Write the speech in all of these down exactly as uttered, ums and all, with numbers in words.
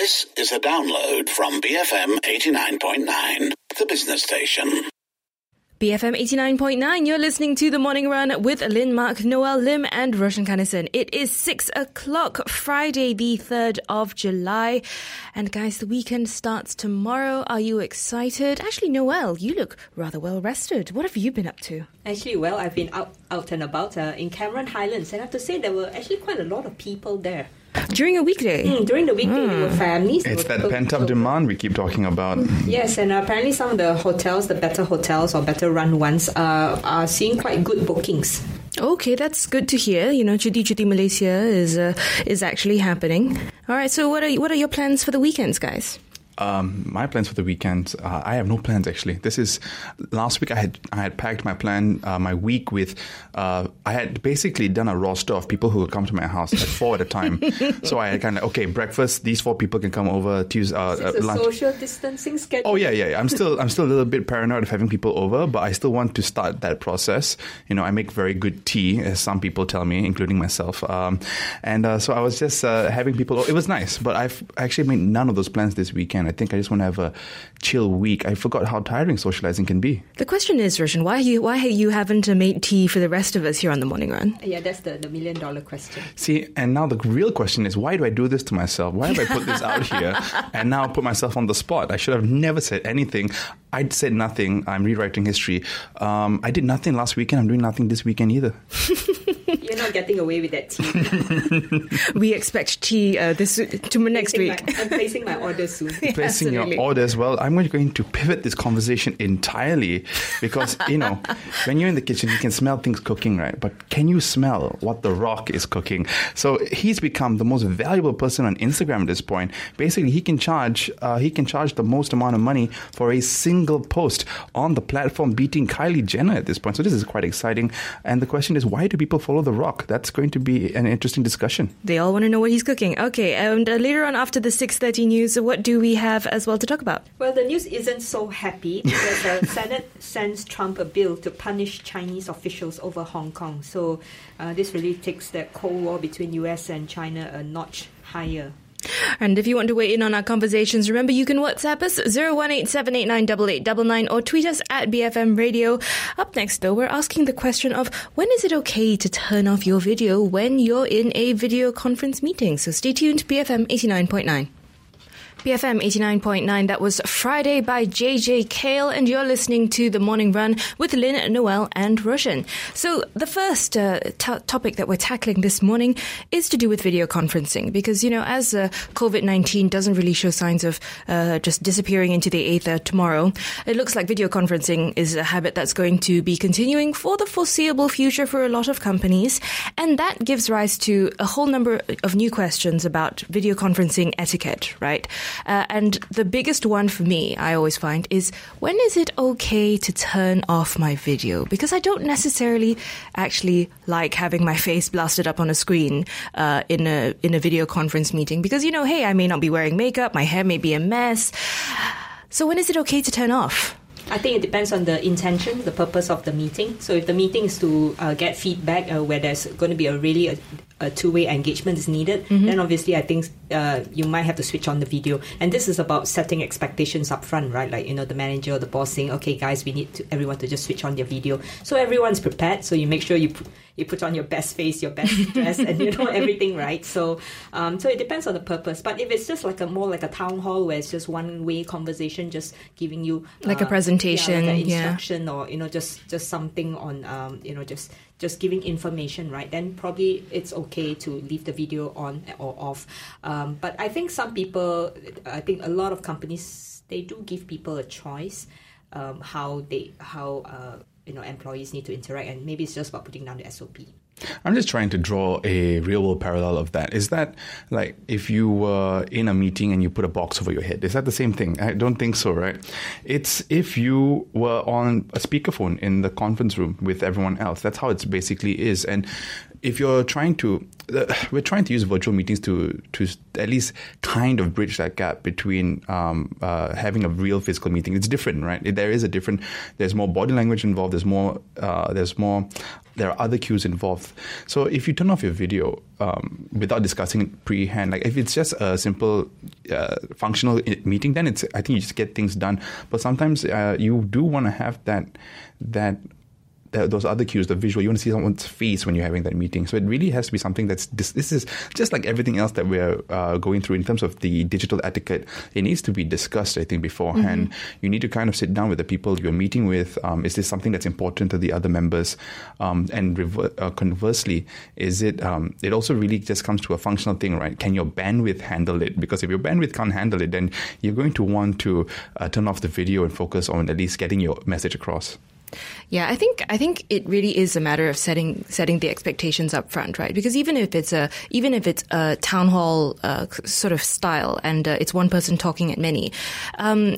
This is a download from B F M eighty-nine point nine, the business station. B F M eighty-nine point nine, you're listening to The Morning Run with Lynn, Mark, Noel Lim and Roshan Kanison. It is six o'clock, Friday the third of July. And guys, the weekend starts tomorrow. Are you excited? Actually, Noel, you look rather well rested. What have you been up to? Actually, well, I've been out, out and about uh, in Cameron Highlands, and I have to say there were actually quite a lot of people there. During a weekday? Mm, during the weekday, mm. there were families. It's were that pent-up demand we keep talking about. Yes, and apparently some of the hotels, the better hotels or better run ones, uh, are seeing quite good bookings. Okay, that's good to hear. You know, Cuti Cuti Malaysia is uh, is actually happening. All right, so what are what are your plans for the weekends, guys? Um, my plans for the weekend, uh, I have no plans actually. This is, last week I had I had packed my plan, uh, my week with, uh, I had basically done a roster of people who would come to my house, like four at a time. So I had kind of, okay, breakfast, these four people can come over, Tuesday, uh, Is it a lunch. social distancing schedule? Oh yeah, yeah, yeah. I'm still, I'm still a little bit paranoid of having people over, but I still want to start that process. You know, I make very good tea, as some people tell me, including myself. Um, and uh, so I was just uh, having people, it was nice, but I've actually made none of those plans this weekend. I think I just want to have a chill week. I forgot how tiring socializing can be. The question is, Roshan, why you why you haven't made tea for the rest of us here on The Morning Run? Yeah, that's the, the million dollar question. See, and now the real question is, why do I do this to myself? Why have I put this out here and now put myself on the spot? I should have never said anything. I said nothing. I'm rewriting history. Um, I did nothing last weekend. I'm doing nothing this weekend either. You're not getting away with that tea. We expect tea uh, this to next placing week. My, I'm placing my order soon. Placing Absolutely. your orders. Well, I'm going to pivot this conversation entirely because, you know, when you're in the kitchen, you can smell things cooking, right? But can you smell what The Rock is cooking? So he's become the most valuable person on Instagram at this point. Basically, he can charge uh, he can charge the most amount of money for a single post on the platform, beating Kylie Jenner at this point. So this is quite exciting. And the question is, why do people follow The Rock? That's going to be an interesting discussion. They all want to know what he's cooking. Okay, and uh, later on after the six thirty news, what do we have as well to talk about? Well, the news isn't so happy because the Senate sends Trump a bill to punish Chinese officials over Hong Kong. So uh, this really takes that Cold War between U S and China a notch higher. And if you want to weigh in on our conversations, remember you can WhatsApp us zero one eight seven eight nine eight eight nine nine or tweet us at B F M Radio. Up next, though, we're asking the question of when is it okay to turn off your video when you're in a video conference meeting? So stay tuned, B F M eighty-nine point nine. B F M eighty-nine point nine, that was Friday by J J Cale, and you're listening to The Morning Run with Lynn, Noel and Roshan. So the first uh, t- topic that we're tackling this morning is to do with video conferencing, because, you know, as uh, COVID nineteen doesn't really show signs of uh, just disappearing into the aether tomorrow, it looks like video conferencing is a habit that's going to be continuing for the foreseeable future for a lot of companies, and that gives rise to a whole number of new questions about video conferencing etiquette, right? Uh, and the biggest one for me, I always find, is when is it okay to turn off my video? Because I don't necessarily actually like having my face blasted up on a screen uh, in a in a video conference meeting. Because, you know, hey, I may not be wearing makeup, my hair may be a mess. So when is it okay to turn off? I think it depends on the intention, the purpose of the meeting. So if the meeting is to uh, get feedback uh, where there's going to be a really a, a two-way engagement is needed, mm-hmm. then obviously I think uh, you might have to switch on the video. And this is about setting expectations up front, right? Like, you know, the manager or the boss saying, okay, guys, we need to, everyone to just switch on their video. So everyone's prepared. So you make sure you put, you put on your best face, your best dress, and you know everything, right? So um, so it depends on the purpose. But if it's just like a more like a town hall where it's just one-way conversation, just giving you like uh, a presentation, yeah, like an yeah. instruction, or you know just just something on um, you know just just giving information, right? Then probably it's okay to leave the video on or off. Um, but I think some people, I think a lot of companies, they do give people a choice um, how they how uh, you know employees need to interact, and maybe it's just about putting down the S O P. I'm just trying to draw a real world parallel of that. Is that like if you were in a meeting and you put a box over your head? Is that the same thing? I don't think so, right? It's if you were on a speakerphone in the conference room with everyone else. That's how it basically is. And if you're trying to, uh, we're trying to use virtual meetings to to at least kind of bridge that gap between um, uh, having a real physical meeting. It's different, right? There is a different. There's more body language involved. There's more. Uh, there's more there are other cues involved. So if you turn off your video um, without discussing it pre-hand, like if it's just a simple uh, functional meeting, then it's I think you just get things done. But sometimes uh, you do want to have that that. those other cues, the visual, you want to see someone's face when you're having that meeting. So it really has to be something that's, this, this is just like everything else that we're uh, going through in terms of the digital etiquette. It needs to be discussed, I think, beforehand. Mm-hmm. You need to kind of sit down with the people you're meeting with. Um, is this something that's important to the other members? Um, and rever- uh, conversely, is it, um, it also really just comes to a functional thing, right? Can your bandwidth handle it? Because if your bandwidth can't handle it, then you're going to want to uh, turn off the video and focus on at least getting your message across. Yeah, I think I think it really is a matter of setting setting the expectations up front, right? Because even if it's a even if it's a town hall uh, sort of style and uh, it's one person talking at many, um,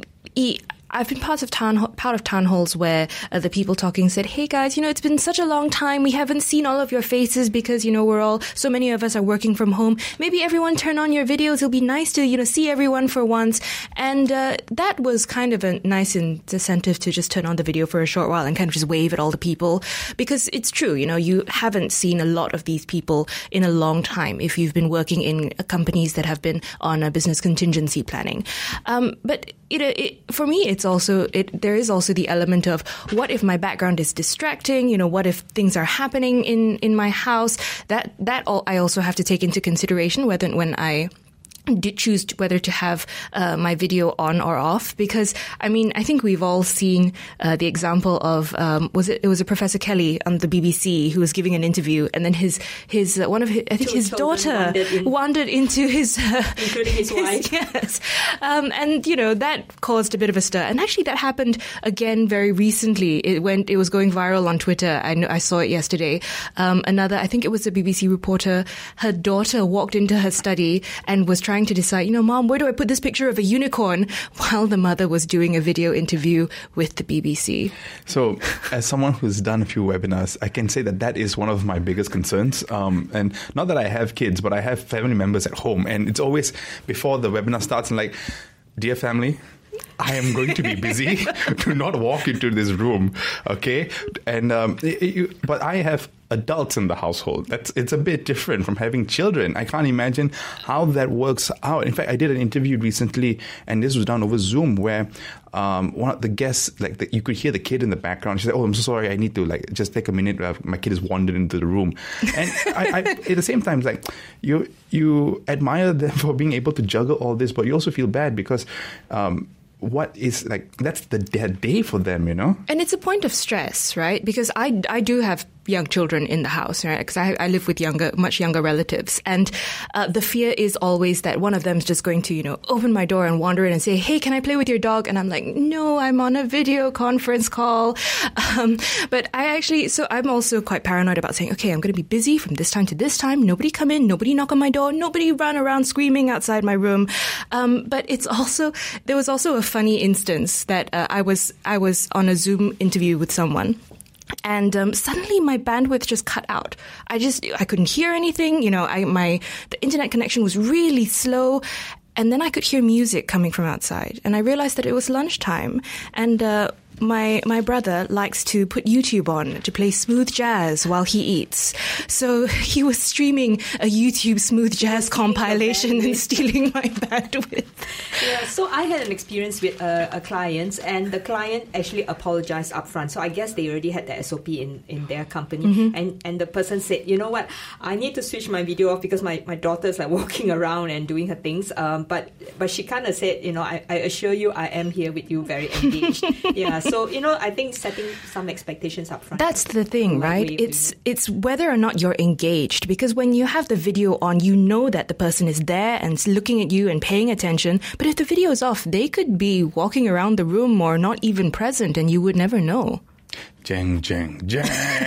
e- I've been part of town part of town halls where uh, the people talking said, "Hey guys, you know, it's been such a long time. We haven't seen all of your faces because, you know, we're all so many of us are working from home. Maybe everyone turn on your videos. It'll be nice to, you know, see everyone for once." And uh, that was kind of a nice incentive to just turn on the video for a short while and kind of just wave at all the people, because it's true, you know, you haven't seen a lot of these people in a long time if you've been working in uh, companies that have been on a business contingency planning. Um, but you know, it, for me, it's also it. There is also the element of what if my background is distracting? You know, what if things are happening in, in my house? That that all I also have to take into consideration whether when I did choose to, whether to have uh, my video on or off, because I mean I think we've all seen uh, the example of um, was it it was a Professor Kelly on the B B C who was giving an interview, and then his his uh, one of his, I think Two his daughter wandered, in, wandered into his uh, including his wife yes um, and you know that caused a bit of a stir, and actually that happened again very recently. It went it was going viral on Twitter. I know I saw it yesterday. Um, another I think it was a B B C reporter, her daughter walked into her study and was trying to decide, you know, Mom, where do I put this picture of a unicorn, while the mother was doing a video interview with the B B C. So as someone who's done a few webinars, I can say that that is one of my biggest concerns. Um, and not that I have kids, but I have family members at home. And it's always before the webinar starts, I'm like, dear family, I am going to be busy. Do not walk into this room, okay? And um, it, it, but I have adults in the household. That's it's a bit different from having children. I can't imagine how that works out. In fact, I did an interview recently, and this was done over Zoom, where um, one of the guests, like the, you could hear the kid in the background. She said, "Oh, I'm so sorry. I need to like just take a minute. Uh, my kid has wandered into the room." And I, I, at the same time, it's like you you admire them for being able to juggle all this, but you also feel bad because. Um, What is like that's the their day for them, you know? And it's a point of stress, right? Because I, I do have young children in the house, right? Because I, I live with younger, much younger relatives. And uh, the fear is always that one of them is just going to, you know, open my door and wander in and say, "Hey, can I play with your dog?" And I'm like, "No, I'm on a video conference call." Um, but I actually, so I'm also quite paranoid about saying, okay, I'm going to be busy from this time to this time. Nobody come in, nobody knock on my door, nobody run around screaming outside my room. Um, but it's also, there was also a funny instance that uh, I was, I was on a Zoom interview with someone. And um, suddenly my bandwidth just cut out. I just, I couldn't hear anything. You know, I, my, the internet connection was really slow. And then I could hear music coming from outside. And I realized that it was lunchtime. And, uh, My my brother likes to put YouTube on to play smooth jazz while he eats. So he was streaming a YouTube smooth jazz compilation and stealing my bandwidth. Yeah, so I had an experience with a, a client, and the client actually apologized upfront. So I guess they already had the S O P in, in their company. Mm-hmm. And, and the person said, "You know what, I need to switch my video off because my, my daughter's like walking around and doing her things." Um, but but she kind of said, you know, I, I assure you I am here with you, very engaged. Yeah. So, you know, I think setting some expectations up front. That's the thing, right? It's it's whether or not you're engaged. Because when you have the video on, you know that the person is there and looking at you and paying attention. But if the video is off, they could be walking around the room or not even present, and you would never know. Jeng, jeng, jeng.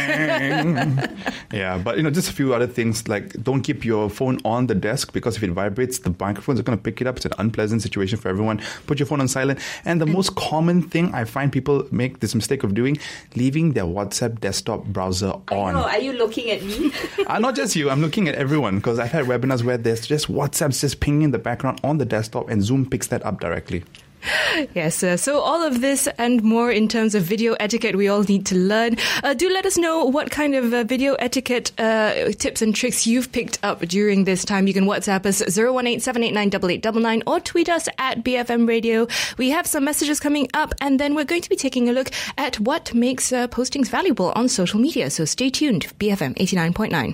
Yeah, but, you know, just a few other things, like don't keep your phone on the desk, because if it vibrates, the microphones are going to pick it up. It's an unpleasant situation for everyone. Put your phone on silent. And the most common thing I find people make this mistake of doing, leaving their WhatsApp desktop browser on. I know. Are you looking at me? uh, not just you. I'm looking at everyone, because I've had webinars where there's just WhatsApps just pinging in the background on the desktop, and Zoom picks that up directly. Yes, uh, so all of this and more in terms of video etiquette we all need to learn. Uh, do let us know what kind of uh, video etiquette uh, tips and tricks you've picked up during this time. You can WhatsApp us zero one eight seven eight nine eight eight nine nine or tweet us at B F M Radio. We have some messages coming up, and then we're going to be taking a look at what makes uh, postings valuable on social media. So stay tuned. B F M eighty-nine point nine.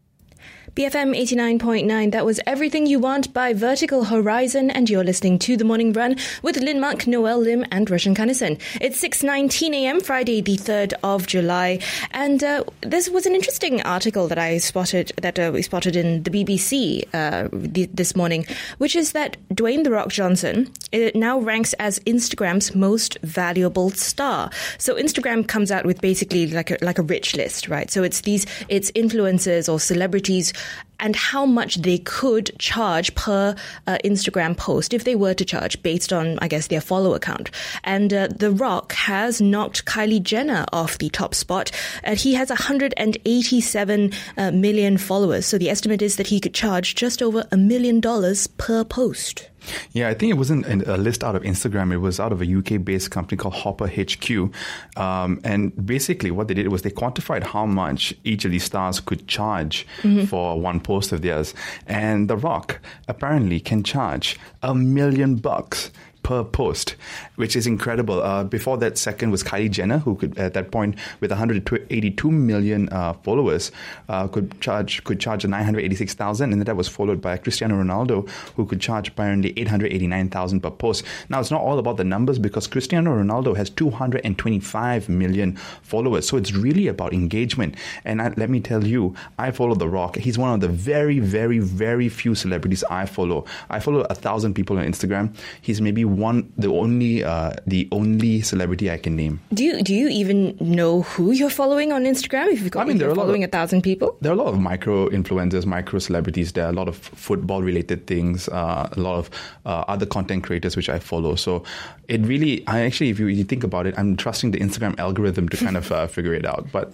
B F M eighty-nine point nine, that was Everything You Want by Vertical Horizon, and you're listening to The Morning Run with Lin Mak, Noel Lim and Roshan Kannison. It's six nineteen a.m. Friday the third of July, and uh, this was an interesting article that I spotted, that uh, we spotted in the B B C uh, th- this morning, which is that Dwayne The Rock Johnson it now ranks as Instagram's most valuable star. So Instagram comes out with basically like a, like a rich list, right? So it's these, it's influencers or celebrities and how much they could charge per uh, Instagram post if they were to charge based on, I guess, their follower count. And uh, The Rock has knocked Kylie Jenner off the top spot. Uh, he has one hundred eighty-seven uh, million followers. So the estimate is that he could charge just over a million dollars per post. Yeah, I think it wasn't a list out of Instagram. It was out of a U K-based company called Hopper H Q. Um, and basically what they did was they quantified how much each of these stars could charge mm-hmm. for one post of theirs. And The Rock apparently can charge a million bucks per post, which is incredible. Uh, before that, second was Kylie Jenner, who could, at that point, with one hundred eighty-two million uh, followers, uh, could charge could charge nine hundred eighty-six thousand, and that was followed by Cristiano Ronaldo, who could charge apparently eight hundred eighty-nine thousand per post. Now, it's not all about the numbers because Cristiano Ronaldo has two hundred twenty-five million followers, so it's really about engagement. And I, let me tell you, I follow The Rock. He's one of the very, very, very few celebrities I follow. I follow a thousand people on Instagram. He's maybe one, the only, uh, the only celebrity I can name. Do you do you even know who you're following on Instagram? If you've got, I mean, if you're following a, a thousand people, there are a lot of micro influencers, micro celebrities. There are a lot of football related things, uh, a lot of uh, other content creators which I follow. So it really, I actually, if you, you think about it, I'm trusting the Instagram algorithm to kind of uh, figure it out. But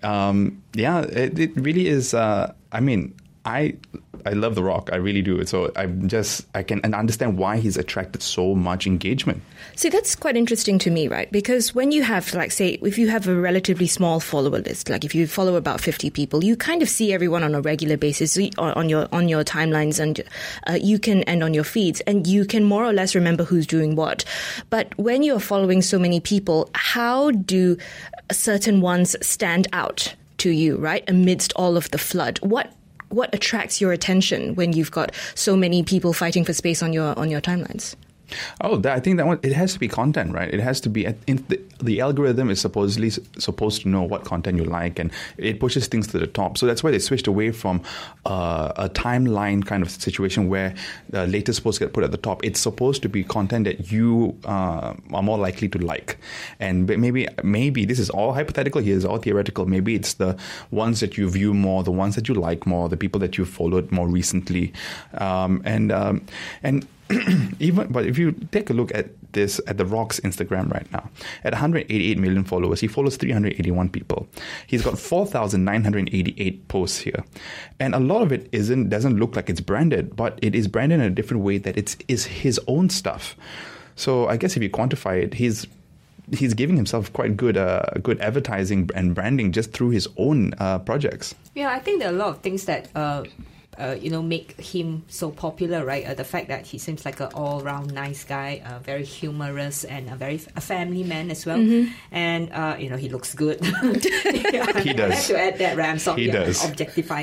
um, yeah, it, it really is. Uh, I mean, I. I love The Rock. I really do. So I'm just, I can understand why he's attracted so much engagement. See, that's quite interesting to me, right? Because when you have, like, say, if you have a relatively small follower list, like if you follow about fifty people, you kind of see everyone on a regular basis on your on your timelines, and uh, you can, and on your feeds, and you can more or less remember who's doing what. But when you're following so many people, how do certain ones stand out to you, right? Amidst all of the flood? What What attracts your attention when you've got so many people fighting for space on your on your timelines? Oh, that, I think that one, it has to be content, right? It has to be, in the, the algorithm is supposedly supposed to know what content you like, and it pushes things to the top. So that's why they switched away from uh, a timeline kind of situation where the latest posts get put at the top. It's supposed to be content that you uh, are more likely to like. And maybe, maybe this is all hypothetical here, it's all theoretical. Maybe it's the ones that you view more, the ones that you like more, the people that you followed more recently. Um, and, um, and, Even, but if you take a look at this, at The Rock's Instagram right now, at one hundred eighty-eight million followers, he follows three hundred eighty-one people. He's got four thousand nine hundred eighty-eight posts here. And a lot of it isn't, doesn't look like it's branded, but it is branded in a different way that it's is his own stuff. So I guess if you quantify it, he's he's giving himself quite good uh, good advertising and branding just through his own uh, projects. Yeah, I think there are a lot of things that Uh Uh, you know, make him so popular, right? Uh, the fact that he seems like an all-round nice guy, uh, very humorous, and a very a family man as well. Mm-hmm. And uh, you know, he looks good. Yeah, he does. I have to add that, right? I'm sorry, he does. I'm objectifying.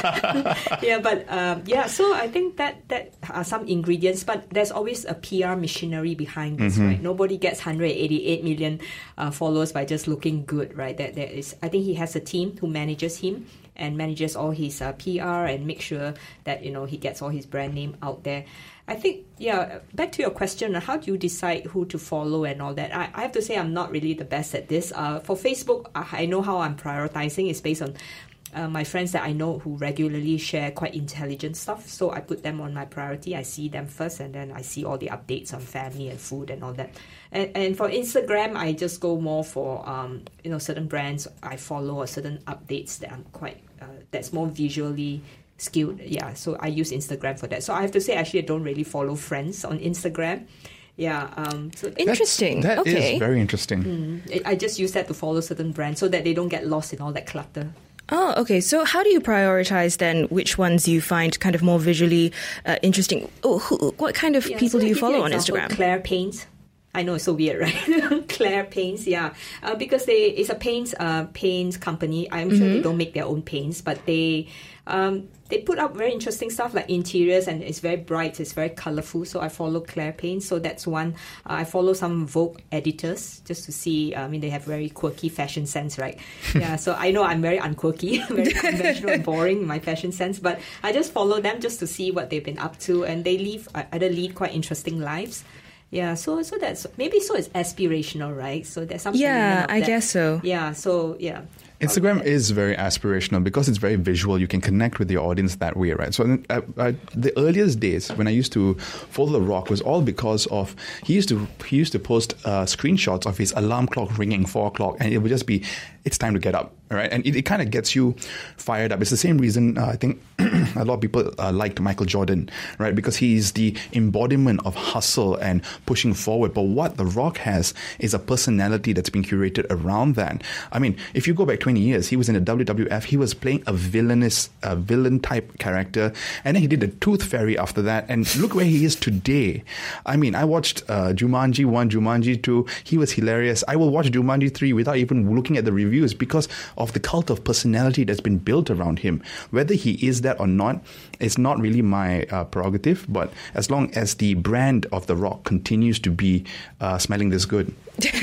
Yeah, but um, yeah. So I think that that are some ingredients, but there's always a P R machinery behind this, mm-hmm. right? Nobody gets one hundred eighty-eight million uh, followers by just looking good, right? That there is. I think he has a team who manages him and manages all his uh, P R and make sure that, you know, he gets all his brand name out there. I think, yeah, back to your question, how do you decide who to follow and all that? I, I have to say I'm not really the best at this. Uh, for Facebook, I know how I'm prioritizing. It's based on uh, my friends that I know who regularly share quite intelligent stuff. So I put them on my priority. I see them first, and then I see all the updates on family and food and all that. And, and for Instagram, I just go more for, um, you know, certain brands I follow or certain updates that I'm quite, uh, that's more visually skilled. Yeah, so I use Instagram for that. So I have to say, actually, I don't really follow friends on Instagram. Yeah. Um, so Interesting. That okay. is very interesting. mm, I just use that to follow certain brands so that they don't get lost in all that clutter. Oh, okay. So how do you prioritize then which ones you find kind of more visually uh, interesting? Oh, who, what kind of Yeah, people so do you I'll give follow an on example. Instagram? Claire Paints. I know it's so weird, right? Claire Paints, yeah, uh, because they it's a paints uh, paints company. I'm sure they don't make their own paints, but they um, they put up very interesting stuff like interiors, and it's very bright, it's very colorful. So I follow Claire Paints. So that's one. Uh, I follow some Vogue editors just to see. I mean, they have very quirky fashion sense, right? Yeah. So I know I'm very unquirky, very conventional and boring in my fashion sense, but I just follow them just to see what they've been up to, and they leave either lead quite interesting lives. Yeah, so so that's maybe so it's aspirational, right? So there's something. Yeah, of I that. guess so. Yeah, so yeah. Instagram is very aspirational because it's very visual. You can connect with your audience that way, right? So uh, uh, the earliest days when I used to follow The Rock was all because of he used to he used to post uh, screenshots of his alarm clock ringing four o'clock, and it would just be it's time to get up, right? And it, it kind of gets you fired up. It's the same reason uh, I think a lot of people uh, liked Michael Jordan, right? Because he's the embodiment of hustle and pushing forward. But what The Rock has is a personality that's been curated around that. I mean, if you go back twenty years, he was in the W W F. He was playing a villainous, uh, villain type character, and then he did the Tooth Fairy after that. And look where he is today. I mean, I watched uh, Jumanji one, Jumanji two. He was hilarious. I will watch Jumanji three without even looking at the reviews because of the cult of personality that's been built around him. Whether he is that or not, it's not really my uh, prerogative. But as long as the brand of The Rock continues to be uh, smelling this good.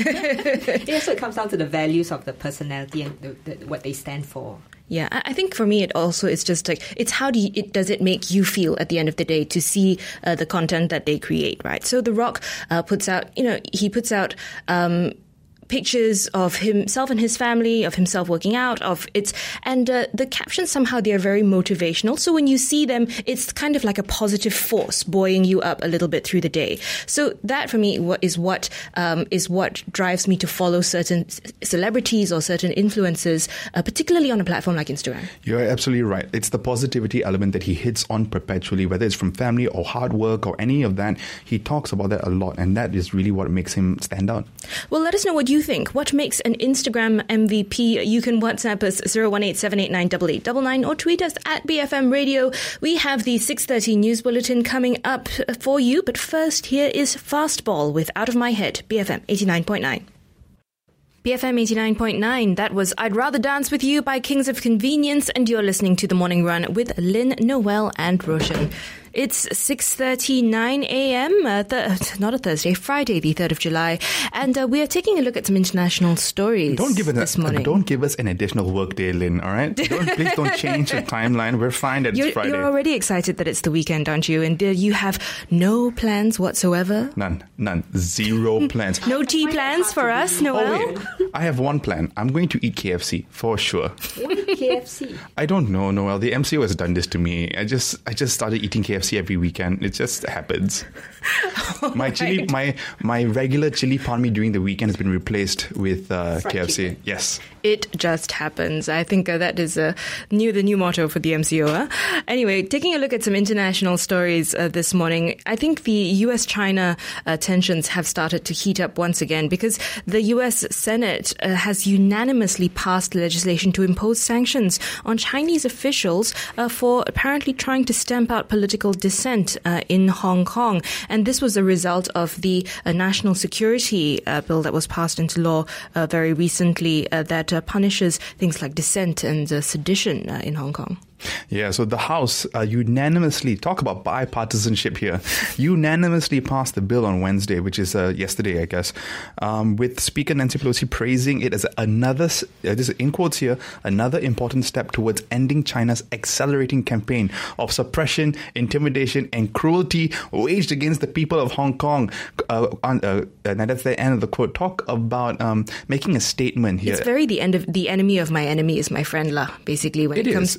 Yeah, so it comes down to the values of the personality and the, the, what they stand for. Yeah, I I think for me it also is just like it's how do you, it does it make you feel at the end of the day to see uh, the content that they create, right? So The Rock uh, puts out, you know, he puts out um, pictures of himself and his family, of himself working out, of it's and uh, the captions somehow they are very motivational. So when you see them, it's kind of like a positive force buoying you up a little bit through the day. So that for me what is what um, is what drives me to follow certain c- celebrities or certain influencers, uh, particularly on a platform like Instagram. You're absolutely right. It's the positivity element that he hits on perpetually, whether it's from family or hard work or any of that. He talks about that a lot, and that is really what makes him stand out. Well, let us know what you think. What makes an Instagram M V P? You can WhatsApp us zero one eight seven eight nine eight eight nine nine or tweet us at B F M Radio. We have the six thirty news bulletin coming up for you, but first here is Fastball with Out of My Head, B F M eighty-nine point nine. B F M eighty-nine point nine, that was I'd Rather Dance With You by Kings of Convenience, and you're listening to The Morning Run with Lynn, Noel and Roshan. It's six thirty-nine a.m., uh, th- not a Thursday, Friday, the third of July, and uh, we are taking a look at some international stories Don't give it this a, morning. Don't give us an additional work day, Lynn, all right? Don't, please don't change the timeline. We're fine that You're, it's Friday. you're already excited that it's the weekend, aren't you? And uh, you have no plans whatsoever? None. None. Zero plans. No tea plans for us, Noel? Oh, wait. I have one plan. I'm going to eat K F C for sure. Why K F C? I don't know, Noel. The M C O has done this to me. I just I just started eating K F C every weekend. It just happens. my chili, right. my my regular chili palmi during the weekend has been replaced with uh, Fried K F C. chicken. Yes. It just happens. I think uh, that is uh, new the new motto for the M C O. Huh? Anyway, taking a look at some international stories uh, this morning, I think the U S China uh, tensions have started to heat up once again because the U S Senate uh, has unanimously passed legislation to impose sanctions on Chinese officials uh, for apparently trying to stamp out political dissent uh, in Hong Kong. And this was a result of the uh, national security uh, bill that was passed into law uh, very recently uh, that uh, punishes things like dissent and uh, sedition uh, in Hong Kong. Yeah, so the House uh, unanimously, talk about bipartisanship here, unanimously passed the bill on Wednesday, which is uh, yesterday, I guess, um, with Speaker Nancy Pelosi praising it as another, uh, this is in quotes here, another important step towards ending China's accelerating campaign of suppression, intimidation, and cruelty waged against the people of Hong Kong. Uh, on, uh, and that's the end of the quote. Talk about um, making a statement here. It's very the end of the enemy of my enemy is my friend lah, basically, when it, It comes is. to that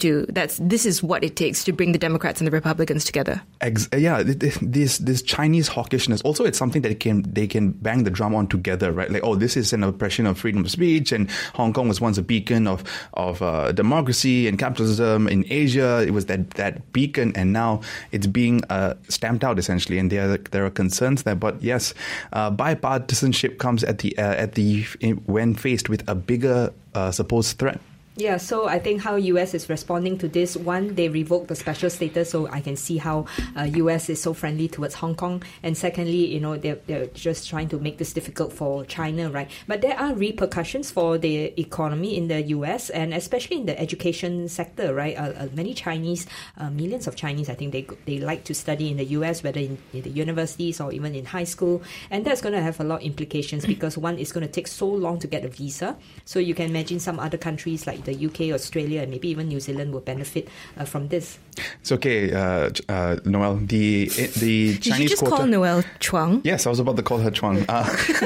Democrats, this is what it takes to bring the Democrats and the Republicans together. Ex- yeah, this this Chinese hawkishness. Also, it's something that can they can bang the drum on together, right? Like, oh, this is an oppression of freedom of speech, and Hong Kong was once a beacon of of uh, democracy and capitalism in Asia. It was that that beacon, and now it's being uh, stamped out essentially. And there there are concerns there. But yes, uh, bipartisanship comes at the uh, at the when faced with a bigger uh, supposed threat. Yeah, so I think how U S is responding to this, one, they revoked the special status, so I can see how uh, U S is so friendly towards Hong Kong. And secondly, you know, they're, they're just trying to make this difficult for China, right? But there are repercussions for the economy in the U S, and especially in the education sector, right? Uh, uh, many Chinese, uh, millions of Chinese, I think they they like to study in the U S, whether in, in the universities or even in high school. And that's going to have a lot of implications because one, it's going to take so long to get a visa. So you can imagine some other countries like the U K, Australia, and maybe even New Zealand will benefit uh, from this. It's okay, uh, uh, Noel. The the Did Chinese you just quota. call Noel Chuang? Yes, I was about to call her Chuang. Uh,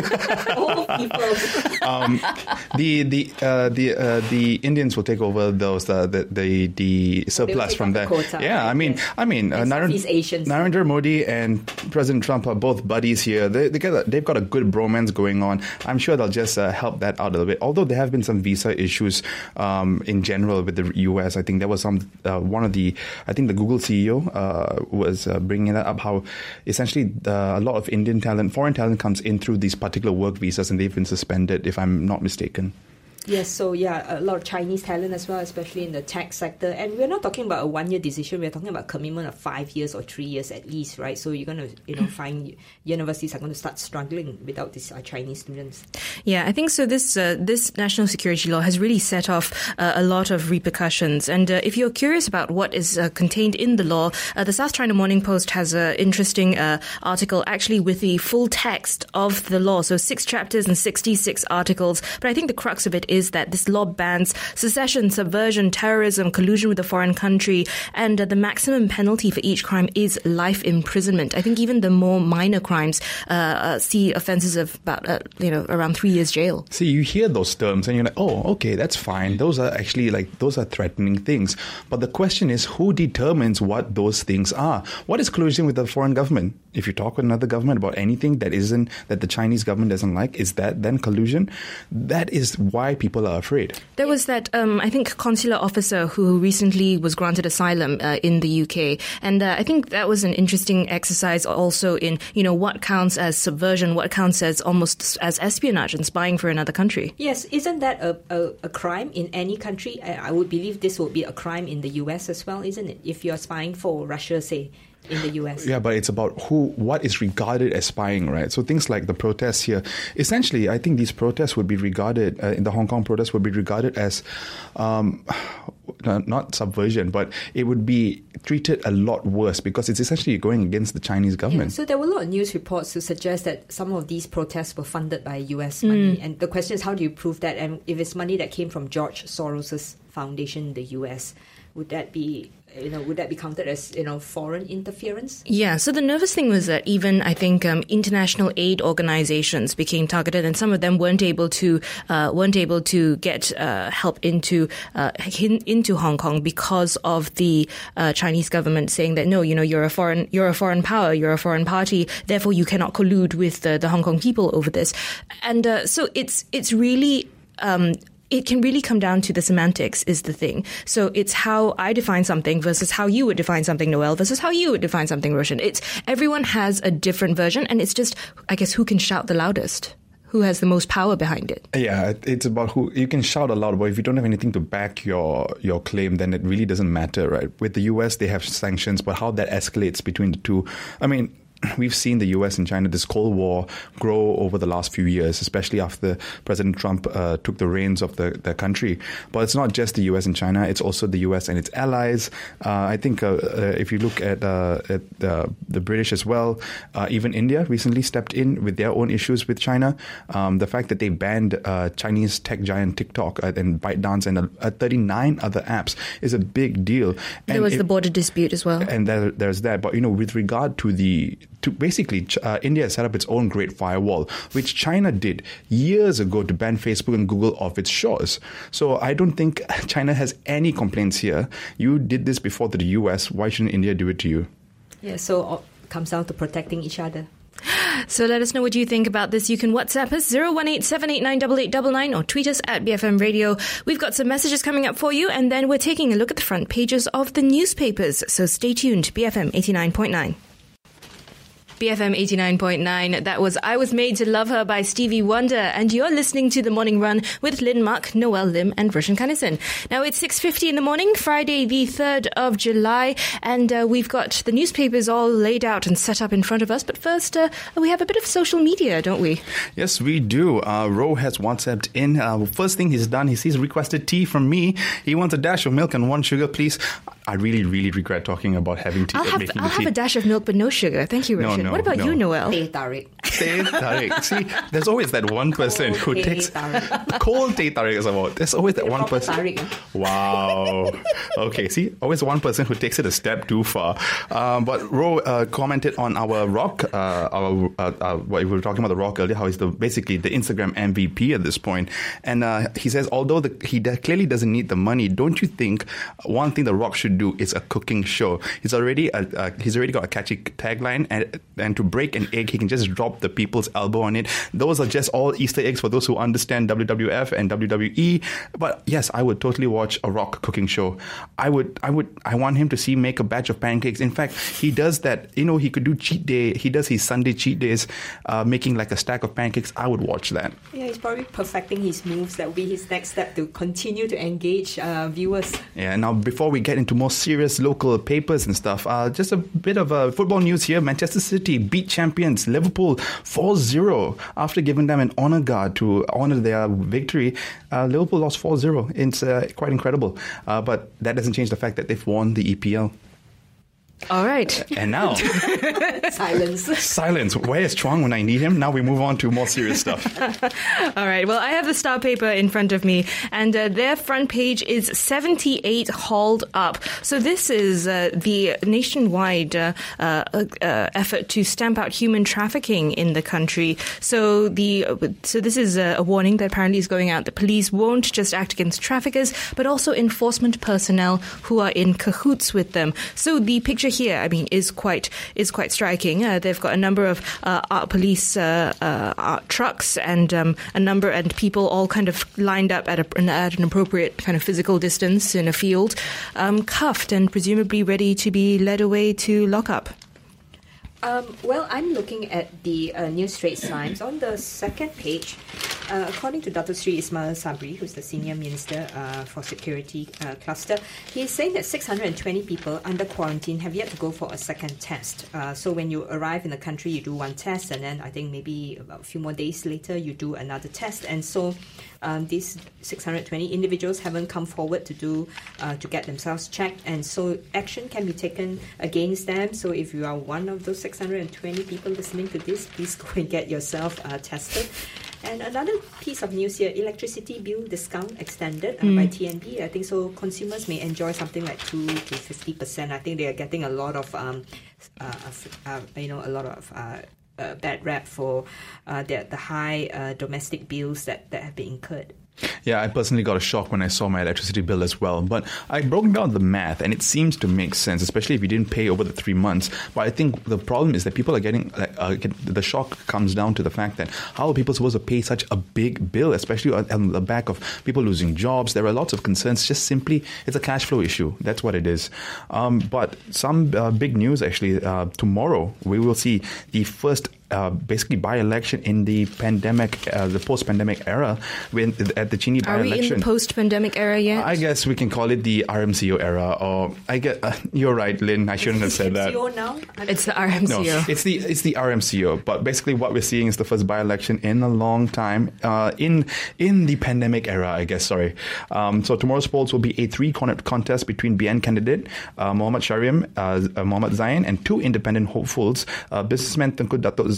All people. um, the the uh, the uh, the Indians will take over those uh, the the the surplus take from up the there. quota, yeah, right? I mean, Yes. I mean, uh, And Naren- Southeast Asians. Narendra Modi and President Trump are both buddies here. They they got a, they've got a good bromance going on. I'm sure they'll just uh, help that out a little bit. Although there have been some visa issues um, in general with the U S. I think there was some uh, one of the I think the Google C E O uh, was uh, bringing that up. How essentially uh, a lot of Indian talent, foreign talent, comes in through these particular work visas, and they've been suspended, if I'm not mistaken. Yes, so yeah, a lot of Chinese talent as well, especially in the tech sector. And we're not talking about a one-year decision. We're talking about a commitment of five years or three years at least, right? So you're going to, you know, find universities are going to start struggling without these uh, Chinese students. Yeah, I think so. This uh, this national security law has really set off uh, a lot of repercussions. And uh, if you're curious about what is uh, contained in the law, uh, the South China Morning Post has an interesting uh, article actually with the full text of the law. So six chapters and sixty-six articles. But I think the crux of it is that this law bans secession, subversion, terrorism, collusion with a foreign country, and uh, the maximum penalty for each crime is life imprisonment. I think even the more minor crimes uh, uh, see offences of about uh, you know around three years jail. See, you hear those terms and you're like, oh, okay, that's fine. Those are actually like, those are threatening things. But the question is, who determines what those things are? What is collusion with the foreign government? If you talk with another government about anything that isn't, that the Chinese government doesn't like, is that then collusion? That is why people are afraid. There was that, um, I think, consular officer who recently was granted asylum uh, in the U K. And uh, I think that was an interesting exercise also in, you know, what counts as subversion, what counts as almost as espionage and spying for another country. Yes, isn't that a, a, a crime in any country? I, I would believe this would be a crime in the U S as well, isn't it? If you're spying for Russia, say, in the U S. Yeah, but it's about who, what is regarded as spying, right? So things like the protests here, essentially, I think these protests would be regarded, uh, in the Hong Kong protests would be regarded as, um, not subversion, but it would be treated a lot worse because it's essentially going against the Chinese government. Yeah, so there were a lot of news reports to suggest that some of these protests were funded by U S money. Mm. And the question is, how do you prove that? And if it's money that came from George Soros's foundation in the U S, would that be, you know, would that be counted as, you know, foreign interference? Yeah, so the nervous thing was that even, I think, um, international aid organizations became targeted, and some of them weren't able to uh, weren't able to get uh, help into uh, in, into Hong Kong because of the uh, Chinese government saying that no, you know, you're a foreign you're a foreign power, you're a foreign party, therefore you cannot collude with the, the Hong Kong people over this, and uh, so it's it's really. Um, It can really come down to the semantics is the thing. So it's how I define something versus how you would define something, Noel, versus how you would define something, Roshan. It's everyone has a different version, and it's just, I guess, who can shout the loudest, who has the most power behind it. Yeah, it's about who you can shout a lot, but if you don't have anything to back your your claim, then it really doesn't matter, right? With the U S, they have sanctions, but how that escalates between the two, I mean, we've seen the U S and China, this Cold War, grow over the last few years, especially after President Trump uh, took the reins of the, the country. But it's not just the U S and China, it's also the U S and its allies. Uh, I think uh, uh, if you look at, uh, at uh, the British as well, uh, even India recently stepped in with their own issues with China. Um, the fact that they banned uh, Chinese tech giant TikTok uh, and ByteDance and uh, thirty-nine other apps is a big deal. And there was it, the border dispute as well. And there, there's that. But, you know, with regard to the to basically, uh, India has set up its own Great Firewall, which China did years ago to ban Facebook and Google off its shores. So I don't think China has any complaints here. You did this before to the U S. Why shouldn't India do it to you? Yeah, so it comes down to protecting each other. So let us know what you think about this. You can WhatsApp us zero one eight seven eight nine eight eight nine nine or tweet us at B F M Radio. We've got some messages coming up for you, and then we're taking a look at the front pages of the newspapers. So stay tuned. B F M eighty-nine point nine. B F M eighty-nine point nine. That was I Was Made to Love Her by Stevie Wonder. And you're listening to The Morning Run with Lynn Mark, Noel Lim and Roshan Kanison. Now it's six fifty in the morning, Friday the third of July. And uh, we've got the newspapers all laid out and set up in front of us. But first, uh, we have a bit of social media, don't we? Yes, we do. Uh, Ro has WhatsApped in. Uh, first thing he's done, he's requested tea from me. He wants a dash of milk and one sugar, please. I really, really regret talking about having tea. I'll have, making I'll the have tea. a dash of milk, but no sugar. Thank you, Roshan. No, no, what about no. you, Noel? Teh tarik. Teh tarik. See, there's always that one person who Teh takes tarik. cold teh tarik is about. There's always that one Proper person. tarik, eh? Wow. Okay, see, always one person who takes it a step too far. Um, but Ro uh, commented on our rock, uh, our uh, uh, what we were talking about the rock earlier, how he's the, basically the Instagram M V P at this point. And uh, he says, although the, he de- clearly doesn't need the money, don't you think one thing the Rock should do is a cooking show? He's already a, uh, he's already got a catchy tagline, and and to break an egg, he can just drop the people's elbow on it. Those are just all Easter eggs for those who understand W W F and W W E. But yes, I would totally watch a Rock cooking show. I would, I would, I want him to see make a batch of pancakes. In fact, he does that. You know, he could do cheat day. He does his Sunday cheat days, uh, making like a stack of pancakes. I would watch that. Yeah, he's probably perfecting his moves. That will be his next step to continue to engage uh, viewers. Yeah, now before we get into more serious local papers and stuff, uh, just a bit of uh, football news here. Manchester City beat champions Liverpool four zero after giving them an honour guard to honour their victory. Uh, Liverpool lost four zero. It's uh, quite incredible. Uh, but that doesn't change the fact that they've won the E P L. All right. And now, Silence. silence. Where is Chuang when I need him? Now we move on to more serious stuff. All right. Well, I have the Star paper in front of me, and uh, their front page is seventy-eight hauled up. So this is uh, the nationwide uh, uh, uh, effort to stamp out human trafficking in the country. So the uh, so this is a, a warning that apparently is going out. The police won't just act against traffickers, but also enforcement personnel who are in cahoots with them. So the picture here, I mean, is quite is quite striking. Uh, they've got a number of uh, art police uh, uh, art trucks and um, a number and people all kind of lined up at, a, at an appropriate kind of physical distance in a field, um, cuffed and presumably ready to be led away to lockup. Um, well, I'm looking at the uh, New Straits Times. On the second page, uh, according to Dato Sri Ismail Sabri, who's the Senior Minister uh, for Security uh, Cluster, he's saying that six hundred twenty people under quarantine have yet to go for a second test. Uh, so when you arrive in the country, you do one test, and then I think maybe about a few more days later, you do another test. And so um, these six hundred twenty individuals haven't come forward to do uh, to get themselves checked, and so action can be taken against them. So if you are one of those six hundred twenty people listening to this, please go and get yourself uh, tested. And another piece of news here, electricity bill discount extended uh, mm. by T N B. I think so consumers may enjoy something like two to fifty percent. I think they are getting a lot of, um, uh, uh, you know, a lot of uh, uh, bad rap for uh, the, the high uh, domestic bills that, that have been incurred. Yeah, I personally got a shock when I saw my electricity bill as well. But I broke down the math, and it seems to make sense, especially if you didn't pay over the three months. But I think the problem is that people are getting, like, uh, get, the shock comes down to the fact that how are people supposed to pay such a big bill, especially on, on the back of people losing jobs? There are lots of concerns. Just simply, it's a cash flow issue. That's what it is. Um, but some uh, big news, actually. Uh, tomorrow, we will see the first Uh, basically by-election in the pandemic, uh, the post-pandemic era, when at the Chini by-election. Are we in the post-pandemic era yet? I guess we can call it the R M C O era, or I get. Uh, you're right, Lynn. I shouldn't have said that. Now? It's the R M C O. No, it's the it's the R M C O. But basically, what we're seeing is the first by-election in a long time uh, in in the pandemic era, I guess. Sorry. Um, so tomorrow's polls will be a three-corner contest between B N candidate uh, Muhammad Shariam, uh, uh, Muhammad Zain, and two independent hopefuls, uh, businessman Tengku Datuk Zain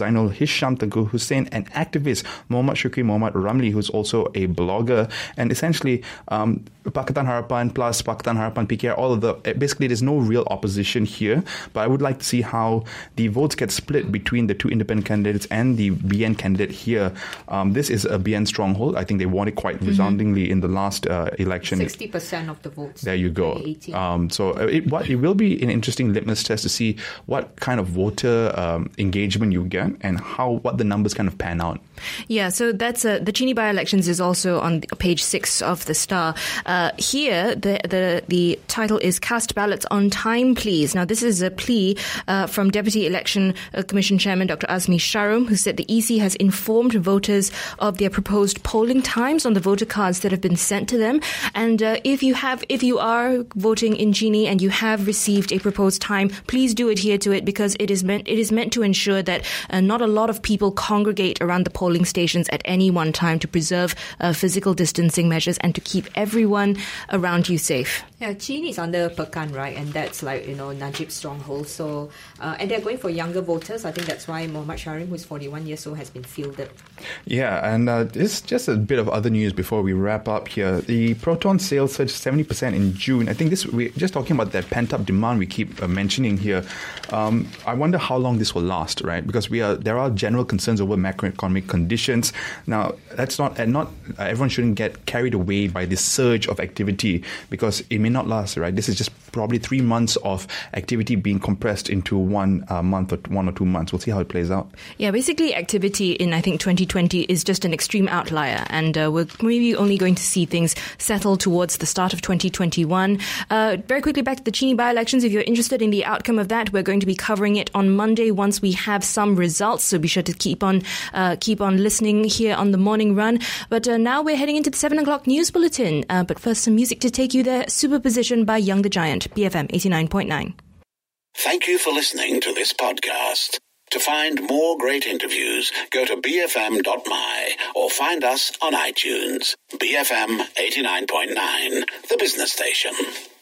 Zainul Hisham Tengku Hussein, and activist Muhammad Shukri Muhammad Ramli, who's also a blogger. And essentially, um, Pakatan Harapan plus Pakatan Harapan P K R, all of the, basically there's no real opposition here, but I would like to see how the votes get split between the two independent candidates and the B N candidate here. Um, this is a B N stronghold. I think they won it quite mm-hmm. resoundingly in the last uh, election. sixty percent of the votes. There you go. Um, so it, what, it will be an interesting litmus test to see what kind of voter um, engagement you get and how what the numbers kind of pan out. Yeah, so that's uh, the Chini by-elections is also on page six of the Star. Uh, here, the, the the title is "Cast Ballots on Time, Please." Now, this is a plea uh, from Deputy Election Commission Chairman Doctor Azmi Sharum, who said the E C has informed voters of their proposed polling times on the voter cards that have been sent to them. And uh, if you have, if you are voting in Chini and you have received a proposed time, please do adhere to it, because it is meant it is meant to ensure that uh, not a lot of people congregate around the polling stations at any one time, to preserve uh, physical distancing measures and to keep everyone around you safe. Yeah, Chini is under Pekan, right? And that's like, you know, Najib's stronghold. So, uh, and they're going for younger voters. I think that's why Muhammad Sharim, who's forty-one years old, has been fielded. Yeah, and uh, it's just a bit of other news before we wrap up here. The Proton sales surged seventy percent in June. I think this, we're just talking about that pent-up demand we keep uh, mentioning here. Um, I wonder how long this will last, right? Because we are there are general concerns over macroeconomic conditions. Now, that's not, and not uh, everyone shouldn't get carried away by this surge of activity, because it may not last, right? This is just probably three months of activity being compressed into one uh, month or one or two months. We'll see how it plays out. Yeah, basically activity in, I think, twenty twenty is just an extreme outlier, and uh, we're maybe only going to see things settle towards the start of twenty twenty-one. Uh, very quickly back to the Chini by-elections. If you're interested in the outcome of that, we're going to be covering it on Monday once we have some results, so be sure to keep on uh, keep on listening here on the Morning Run. But uh, now we're heading into the seven o'clock news bulletin. Uh, but first, some music to take you there. Superposition by Young the Giant, B F M eighty-nine point nine. Thank you for listening to this podcast. To find more great interviews, go to b f m dot m y or find us on iTunes. B F M eighty-nine point nine, the business station.